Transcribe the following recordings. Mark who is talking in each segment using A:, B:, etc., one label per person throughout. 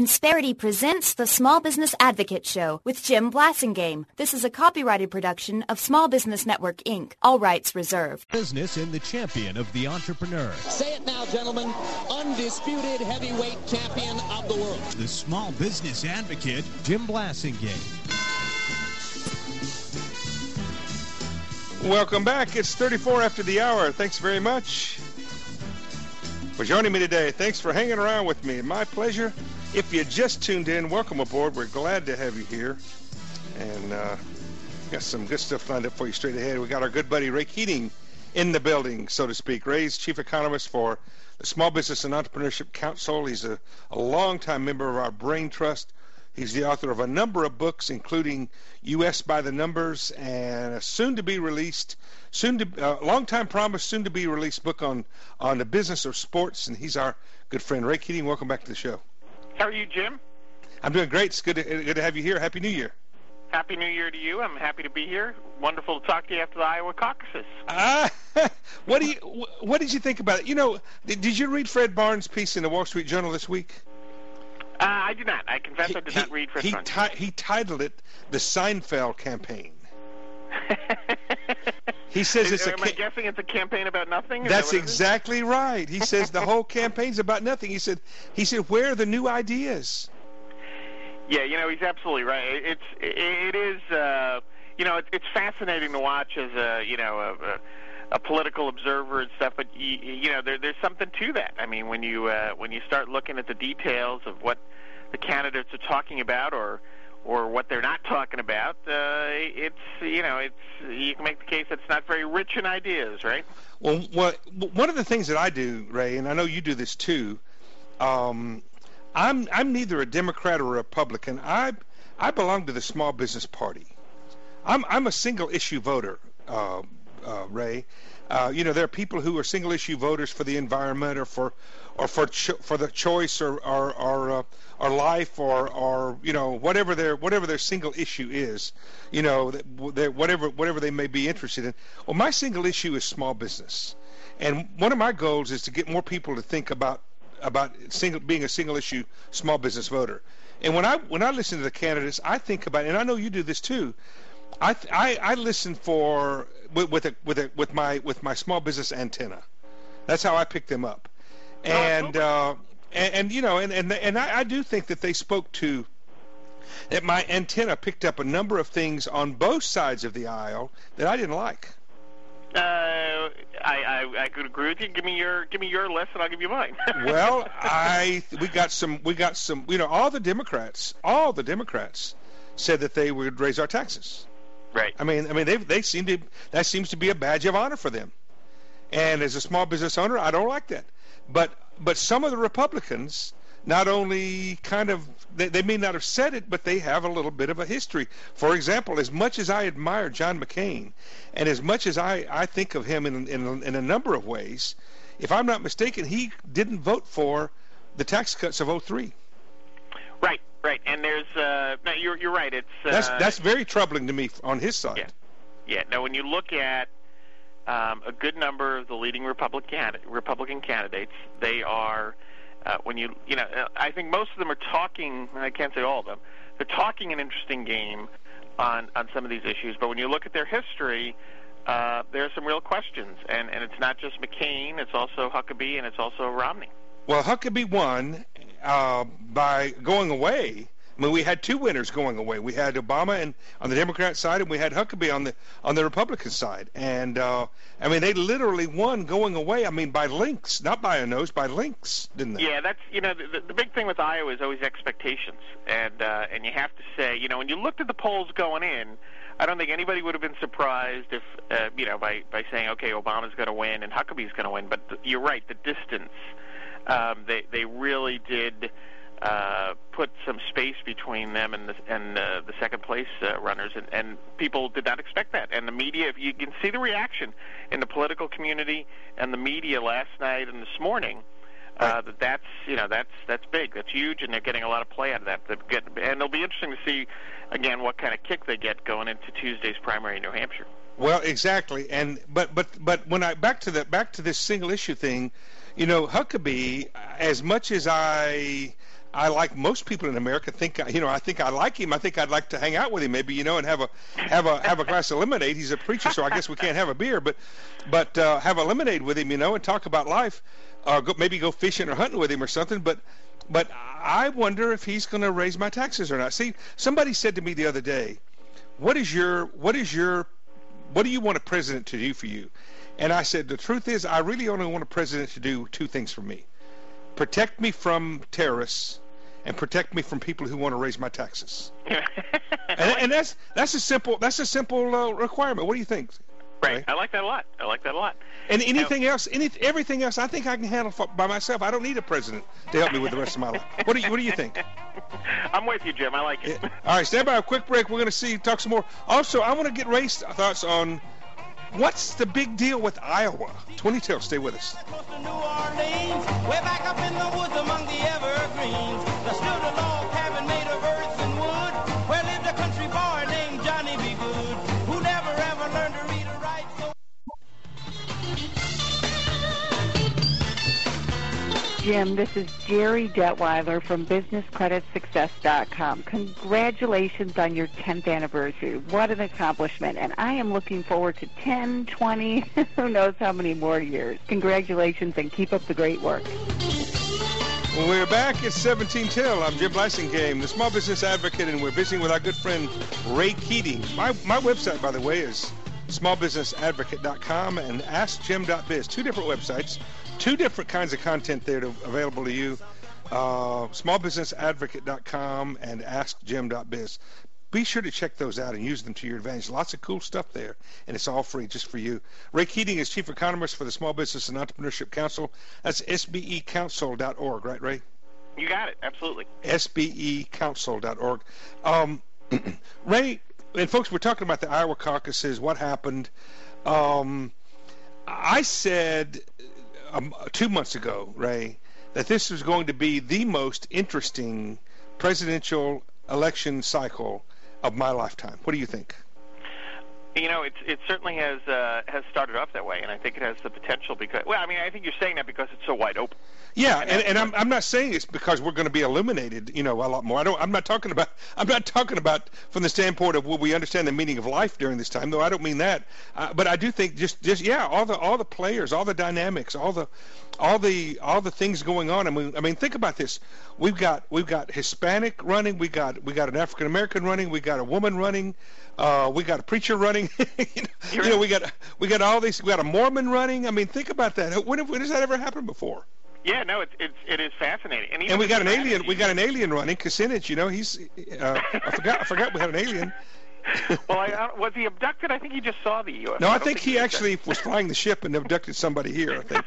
A: Insperity presents the Small Business Advocate Show with Jim Blasingame. This is a copyrighted production of Small Business Network, Inc. All rights reserved.
B: Business and the champion of the entrepreneur.
C: Say it now, gentlemen. Undisputed heavyweight champion of the world.
B: The Small Business Advocate, Jim Blasingame.
D: Welcome back. It's 34 after the hour. Thanks very much for joining me today. Thanks for hanging around with me. My pleasure. If you just tuned in, welcome aboard. We're glad to have you here. And got some good stuff lined up for you straight ahead. We got our good buddy Ray Keating in the building, so to speak. Ray's chief economist for the Small Business and Entrepreneurship Council. He's a longtime member of our Brain Trust. He's the author of a number of books, including U.S. by the Numbers and a soon-to-be-released, long-time promised, soon-to-be-released book on the business of sports. And he's our good friend. Ray Keating, welcome back to the show.
E: How are you, Jim?
D: I'm doing great. It's good to have you here. Happy New Year.
E: Happy New Year to you. I'm happy to be here. Wonderful to talk to you after the Iowa caucuses.
D: What did you think about it? You know, did you read Fred Barnes' piece in the Wall Street Journal this week?
E: I did not. I confess I did not read Fred Barnes.
D: He titled it "The Seinfeld Campaign." He says
E: am I guessing it's a campaign about nothing?
D: That's exactly right. He says the whole campaign's about nothing. He said, where are the new ideas?
E: Yeah, you know, he's absolutely right. It is it's fascinating to watch as a political observer and stuff, but there's something to that. I mean, when you start looking at the details of what the candidates are talking about or what they're not talking about, you can make the case that it's not very rich in ideas, right?
D: Well, one of the things that I do, Ray, and I know you do this too, I'm neither a Democrat or a Republican. I belong to the Small Business Party. I'm a single issue voter, Ray. There are people who are single issue voters for the environment or for the choice or life or whatever their single issue is, whatever they may be interested in. Well, my single issue is small business, and one of my goals is to get more people to think about being a single issue small business voter. And when I listen to the candidates, I think about, and I know you do this too. I listen for with my small business antenna. That's how I pick them up, and I do think that they spoke to that my antenna picked up a number of things on both sides of the aisle that I didn't like.
E: I could agree with you. Give me your list, and I'll give you mine.
D: Well, we got some. All the Democrats said that they would raise our taxes.
E: Right.
D: I mean, they seem to. That seems to be a badge of honor for them. And as a small business owner, I don't like that. But some of the Republicans not only they may not have said it, but they have a little bit of a history. For example, as much as I admire John McCain, and as much as I think of him in a number of ways, if I'm not mistaken, he didn't vote for the tax cuts of 2003.
E: Right, and there's no, you're right. It's
D: that's very troubling to me on his side.
E: Yeah. Now, when you look at a good number of the leading Republican candidates, they are I think most of them are talking. I can't say all of them. They're talking an interesting game on some of these issues. But when you look at their history, there are some real questions, and it's not just McCain. It's also Huckabee, and it's also Romney.
D: Well, Huckabee won by going away. I mean, we had two winners going away. We had Obama on the Democrat side, and we had Huckabee on the Republican side. And they literally won going away. I mean, by links, not by a nose, by links, didn't they?
E: Yeah, that's the big thing with Iowa is always expectations, and you have to say, when you looked at the polls going in, I don't think anybody would have been surprised if by saying, okay, Obama's going to win and Huckabee's going to win. But you're right, the distance. They really did put some space between them and the second place runners, and people did not expect that. And the media, if you can see the reaction in the political community and the media last night and this morning, that's big, that's huge, and they're getting a lot of play out of that. And it'll be interesting to see again what kind of kick they get going into Tuesday's primary in New Hampshire.
D: Well, exactly, and but when back to this single issue thing, Huckabee, as much as I I like most people in America, I think I like him. I think I'd like to hang out with him, maybe, and have a glass of lemonade. He's a preacher, so I guess we can't have a beer, but have a lemonade with him, and talk about life, maybe go fishing or hunting with him or something. But I wonder if he's going to raise my taxes or not. See, somebody said to me the other day, what do you want a president to do for you? And I said, the truth is, I really only want a president to do two things for me: protect me from terrorists and protect me from people who want to raise my taxes. and that's a simple requirement. What do you think?
E: Right. I like that a lot.
D: And everything else, I think I can handle by myself. I don't need a president to help me with the rest of my life. What do you think?
E: I'm with you, Jim. I like it.
D: Yeah. All right, stand by. A quick break. We're going to talk some more. Also, I want to get Ray's thoughts on what's the big deal with Iowa. 2012. Stay with us.
F: New Orleans, way back up in the woods among the evergreens, there stood a log cabin made of earth and wood, where lived a country boy named Johnny B. Good, who never ever learned to read or write.
G: Jim, this is Jerry Detweiler from BusinessCreditSuccess.com. Congratulations on your 10th anniversary. What an accomplishment. And I am looking forward to 10, 20, who knows how many more years. Congratulations and keep up the great work.
D: Well, we're back at 17 Till. I'm Jim Blasingame, the Small Business Advocate, and we're visiting with our good friend Ray Keating. My website, by the way, is smallbusinessadvocate.com and askjim.biz. Two different websites. Two different kinds of content there available to you, smallbusinessadvocate.com and askjim.biz. Be sure to check those out and use them to your advantage. Lots of cool stuff there, and it's all free just for you. Ray Keating is Chief Economist for the Small Business and Entrepreneurship Council. That's sbecouncil.org, right, Ray?
E: You got it, absolutely.
D: sbecouncil.org. Ray, and folks, we're talking about the Iowa caucuses, what happened. I said 2 months ago, Ray, that this was going to be the most interesting presidential election cycle of my lifetime. What do you think?
E: It certainly has started off that way, and I think it has the potential because, I think you're saying that because it's so wide open.
D: Yeah, and I'm not saying it's because we're going to be eliminated, a lot more. I'm not talking about from the standpoint of will we understand the meaning of life during this time, though I don't mean that. But I do think just all the players, all the dynamics, all the things going on. I mean, think about this. We've got Hispanic running, we got an African American running, we got a woman running, we got a preacher running. We got all these. We got a Mormon running. I mean, think about that. When has that ever happened before?
E: Yeah, no, it is fascinating. And
D: we got an alien. We got an alien running. Kucinich, he's. I forgot we had an alien.
E: Well, was he abducted? I think he just saw the UFO.
D: No, I think he actually was flying the ship and abducted somebody here, I think.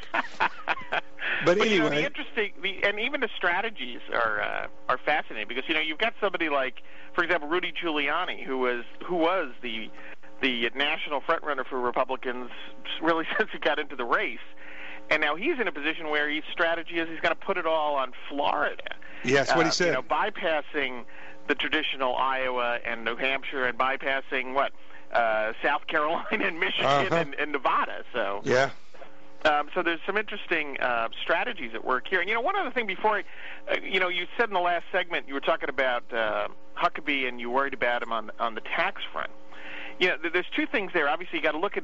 D: But anyway,
E: and even the strategies are fascinating because you've got somebody like, for example, Rudy Giuliani, who was the national frontrunner for Republicans really since he got into the race, and now he's in a position where his strategy is he's going to put it all on Florida.
D: Yeah, that's what he said.
E: Bypassing the traditional Iowa and New Hampshire and bypassing South Carolina and Michigan and Nevada. So
D: yeah.
E: So there's some interesting strategies at work here. And one other thing before, you said in the last segment you were talking about Huckabee and you worried about him on the tax front. There's two things there. Obviously, you got to look at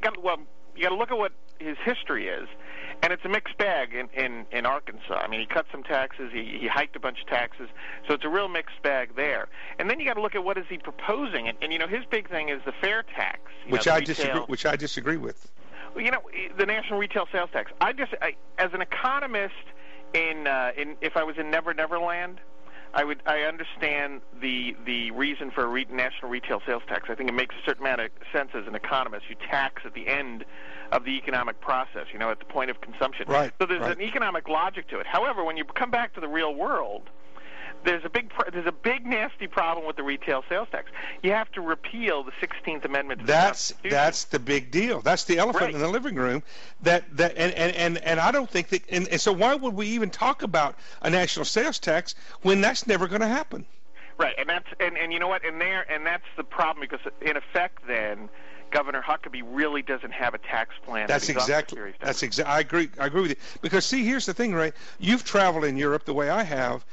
E: what his history is, and it's a mixed bag in Arkansas. I mean, he cut some taxes, he hiked a bunch of taxes, so it's a real mixed bag there. And then you got to look at what is he proposing, and his big thing is the fair tax,
D: which I disagree with.
E: The national retail sales tax. As an economist, if I was in Never Never Land, I understand the reason for a national retail sales tax. I think it makes a certain amount of sense as an economist. You tax at the end of the economic process, at the point of consumption.
D: Right.
E: So there's an economic logic to it. However, when you come back to the real world, there's a big nasty problem with the retail sales tax. You have to repeal the 16th Amendment to the Constitution. That's
D: the big deal. That's the elephant in the living room. And I don't think that. And so why would we even talk about a national sales tax when that's never going to happen?
E: Right, and that's and you know what? And that's the problem because in effect then, Governor Huckabee really doesn't have a tax plan.
D: I agree with you. Because see, here's the thing, Ray. You've traveled in Europe the way I have.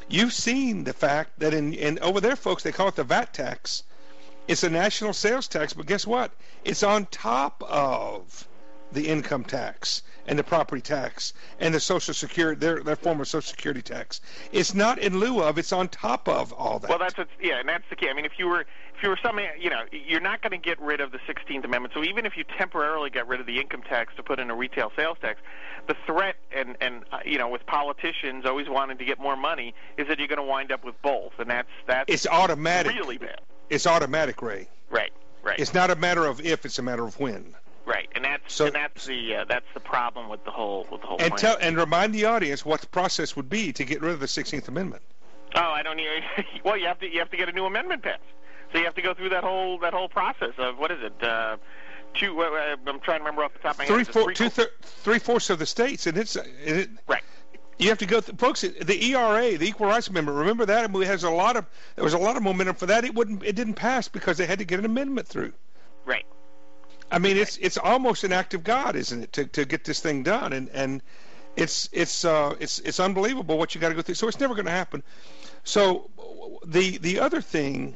D: You've seen the fact that in over there, folks, they call it the VAT tax. It's a national sales tax, but guess what? It's on top of the income tax and the property tax and the Social Security, their form of Social Security tax. It's not in lieu of; it's on top of all that.
E: Well, and that's the key. I mean, if you were something, you're not going to get rid of the 16th Amendment. So even if you temporarily got rid of the income tax to put in a retail sales tax, the threat and with politicians always wanting to get more money is that you're going to wind up with both, and that's
D: it's automatic.
E: Really bad.
D: It's automatic, Ray.
E: Right.
D: It's not a matter of if; it's a matter of when.
E: Right, and that's the problem with the whole
D: and
E: plan.
D: And remind the audience what the process would be to get rid of the 16th Amendment.
E: Oh, I don't even. Well, you have to get a new amendment passed. So you have to go through that whole process of what is it? I'm trying to remember off the top of my head.
D: Three-fourths of the states, and it's
E: right.
D: You have to go, folks. The ERA, the Equal Rights Amendment. Remember that? There was a lot of momentum for that. It didn't pass because they had to get an amendment through.
E: Right.
D: I mean, it's almost an act of God, isn't it, to get this thing done? And it's unbelievable what you got to go through. So it's never going to happen. So the other thing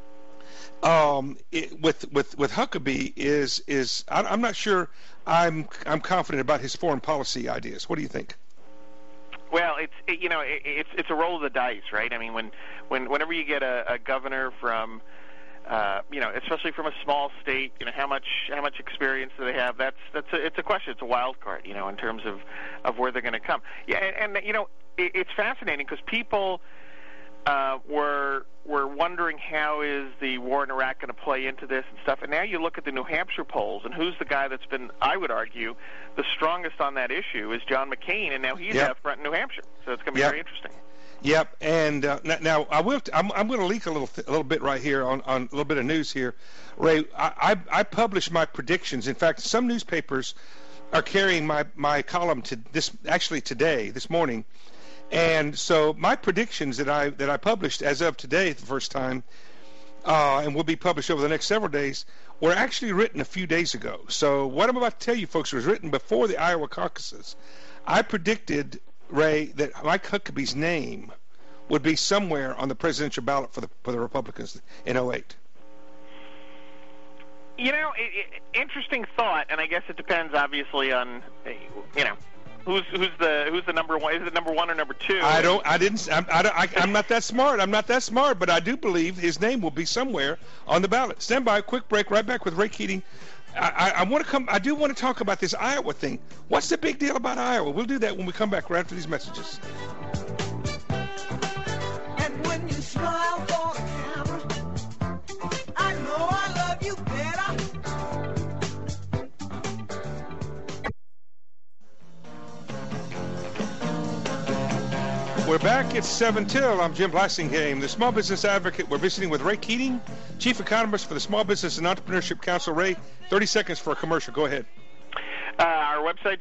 D: with Huckabee is I'm not sure I'm confident about his foreign policy ideas. What do you think?
E: Well, it's a roll of the dice, right? I mean, whenever you get a governor from especially from a small state, how much experience do they have? It's a question. It's a wild card, in terms of where they're going to come. Yeah, and it's fascinating because people were wondering how is the war in Iraq going to play into this and stuff. And now you look at the New Hampshire polls, and who's the guy that's been, I would argue, the strongest on that issue is John McCain, and now he's out front in New Hampshire. So it's going to be very interesting.
D: Yep, and now I'm going to leak a little bit right here on a little bit of news here, Ray. I published my predictions. In fact, some newspapers are carrying my column to this morning, and so my predictions that I published as of today, the first time, and will be published over the next several days, were actually written a few days ago. So what I'm about to tell you, folks, was written before the Iowa caucuses. I predicted, Ray, that Mike Huckabee's name would be somewhere on the presidential ballot for the Republicans in 2008.
E: Interesting thought, and I guess it depends, obviously, on who's the number one. Is it number one or number two? I'm not that smart. I'm not that smart, but I do believe his name will be somewhere on the ballot. Stand by. Quick break. Right back with Ray Keating. I want to come. I do want to talk about this Iowa thing. What's the big deal about Iowa? We'll do that when we come back right after these messages.
H: And when you smile for the camera, I know I love you better.
D: We're back at 7 till. I'm Jim Blassingame, the Small Business Advocate. We're visiting with Ray Keating, Chief Economist for the Small Business and Entrepreneurship Council. Ray, 30 seconds for a commercial. Go ahead.
E: Our website's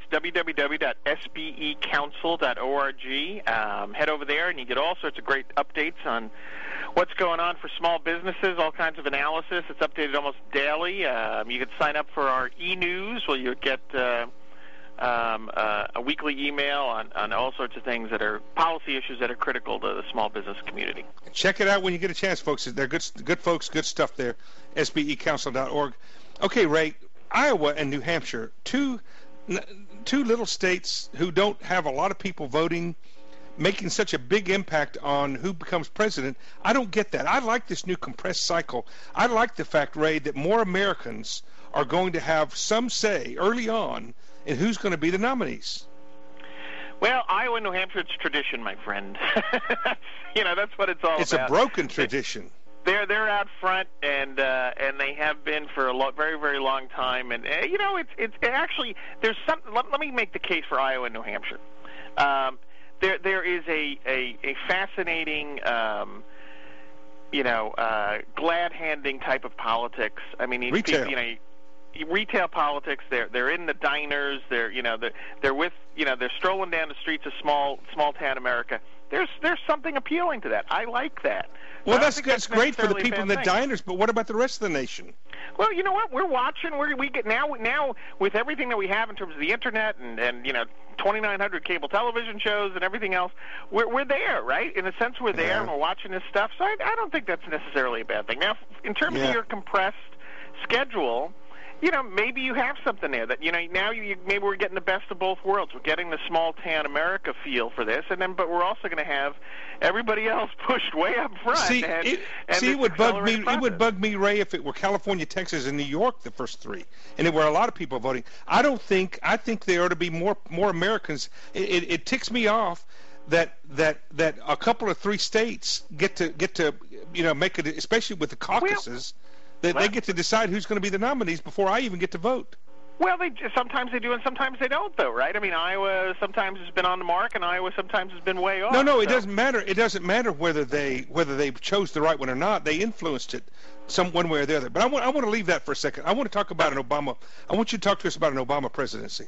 E: www.sbecouncil.org. Head over there and you get all sorts of great updates on what's going on for small businesses, all kinds of analysis. It's updated almost daily. You can sign up for our e-news where you get a weekly email on all sorts of things that are policy issues that are critical to the small business community.
D: Check it out when you get a chance, folks. They're good folks, good stuff there. SBEcouncil.org. Okay, Ray, Iowa and New Hampshire, two little states who don't have a lot of people voting, making such a big impact on who becomes president. I don't get that. I like this new compressed cycle. I like the fact, Ray, that more Americans are going to have some say early on in who's going to be the nominees.
E: Well, Iowa and New Hampshire, it's tradition, my friend. That's what it's all about.
D: It's a broken tradition.
E: They're out front, and they have been for a very, very long time. And it's actually there's some. Let me make the case for Iowa and New Hampshire. There is a fascinating glad-handing type of politics. I mean, these
D: retail.
E: people, retail politics. They're in the diners. They're with they're strolling down the streets of small town America, there's something appealing to that. I like that.
D: Well, that's great for the people in the diners, but what about the rest of the nation?
E: Well, you know what? We're watching. We get now with everything that we have in terms of the internet and 2,900 cable television shows and everything else. We're there, right? In a sense, we're there and we're watching this stuff. So I don't think that's necessarily a bad thing. Now, in terms of your compressed schedule, maybe you have something there that now maybe we're getting the best of both worlds. We're getting the small town America feel for this, but we're also going to have everybody else pushed way up front.
D: It would bug me. It would bug me, Ray, if it were California, Texas, and New York, the first three, and there were a lot of people voting. I think there ought to be more Americans. It ticks me off that a couple of three states get to make it, especially with the caucuses. They get to decide who's going to be the nominees before I even get to vote.
E: Well, sometimes they do and sometimes they don't, though, right? I mean, Iowa sometimes has been on the mark, and Iowa sometimes has been way off.
D: No, it doesn't matter. It doesn't matter whether they chose the right one or not. They influenced it one way or the other. But I want to leave that for a second. I want to talk about an Obama. I want you to talk to us about an Obama presidency.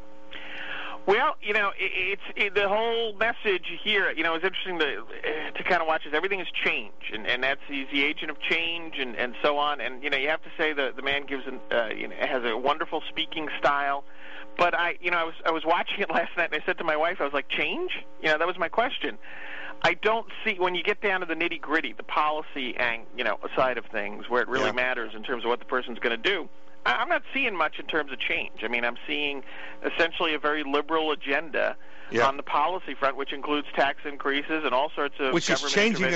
E: Well, it's the whole message here. It's interesting to kind of watch as everything has changed, and he's the agent of change, and so on. And you have to say the man has a wonderful speaking style. But I was watching it last night, and I said to my wife, I was like, change? That was my question. I don't see, when you get down to the nitty gritty, the policy side of things, where it really matters in terms of what the person's going to do. I'm not seeing much in terms of change. I mean, I'm seeing essentially a very liberal agenda on the policy front, which includes tax increases and all sorts of
D: which is changing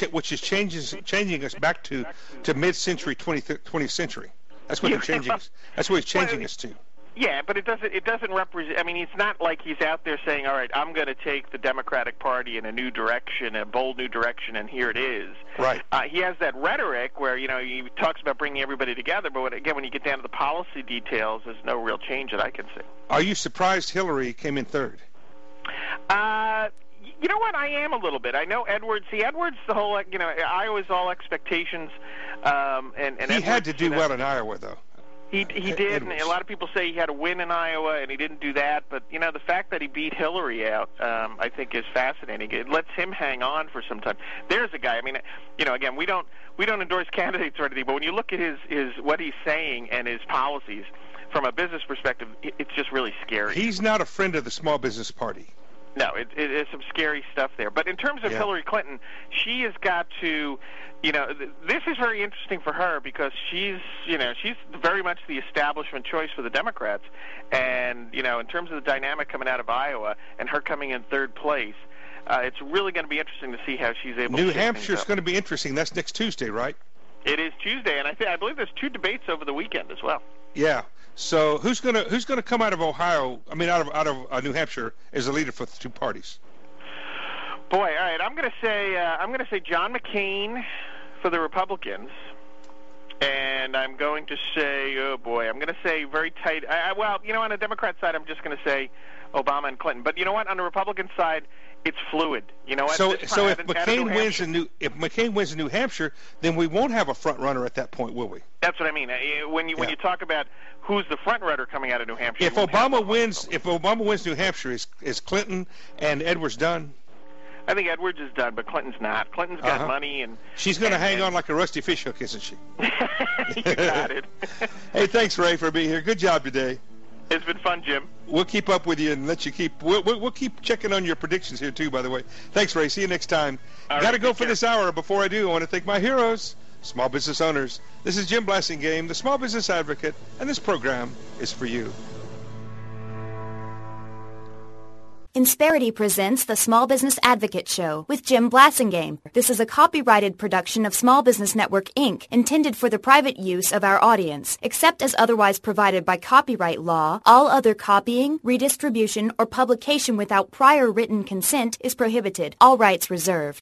D: us back to mid-century 20th century. That's what they're changing us. That's what it's changing us to.
E: Yeah, but it doesn't represent. I mean, it's not like he's out there saying, "All right, I'm going to take the Democratic Party in a new direction, a bold new direction, and here it is."
D: Right.
E: He has that rhetoric where he talks about bringing everybody together, but when you get down to the policy details, there's no real change that I can see.
D: Are you surprised Hillary came in third?
E: You know what? I am a little bit. I know Edwards. Edwards, the whole Iowa's all expectations, and
D: he had to do well in Iowa, though.
E: He did, and a lot of people say he had a win in Iowa, and he didn't do that. But, the fact that he beat Hillary out, I think is fascinating. It lets him hang on for some time. There's a guy, I mean, again, we don't endorse candidates or anything, but when you look at his what he's saying and his policies, from a business perspective, it's just really scary.
D: He's not a friend of the small business party.
E: No, it is some scary stuff there. But in terms of Hillary Clinton, she has got to, this is very interesting for her because she's very much the establishment choice for the Democrats. And, in terms of the dynamic coming out of Iowa and her coming in third place, it's really going to be interesting to see how she's able to
D: New Hampshire's going to be interesting. That's next Tuesday, right?
E: It is Tuesday, and I believe there's 2 debates over the weekend as well.
D: Yeah. So who's gonna come out of Ohio? I mean, out of New Hampshire as a leader for the two parties?
E: Boy, all right. I'm gonna say John McCain for the Republicans, and I'm going to say I'm going to say very tight. On the Democrat side, I'm just going to say Obama and Clinton. But you know what? On the Republican side, it's fluid. You know what?
D: So if McCain wins in New Hampshire, then we won't have a front runner at that point, will we?
E: That's what I mean. When you talk about who's the front runner coming out of New Hampshire,
D: if Obama wins New Hampshire, is Clinton and Edwards done?
E: I think Edwards is done, but Clinton's not. Clinton's got money, and
D: she's going to hang on like a rusty fish hook, isn't she?
E: You got it.
D: Hey, thanks, Ray, for being here. Good job today.
E: It's been fun, Jim.
D: We'll keep up with you and let you keep. We'll keep checking on your predictions here too. By the way, thanks, Ray. See you next time. Got to go for this hour. Before I do, I want to thank my heroes, small business owners. This is Jim Blasingame, the Small Business Advocate, and this program is for you.
A: Insperity presents the Small Business Advocate Show with Jim Blasingame. This is a copyrighted production of Small Business Network, Inc., intended for the private use of our audience. Except as otherwise provided by copyright law, all other copying, redistribution, or publication without prior written consent is prohibited. All rights reserved.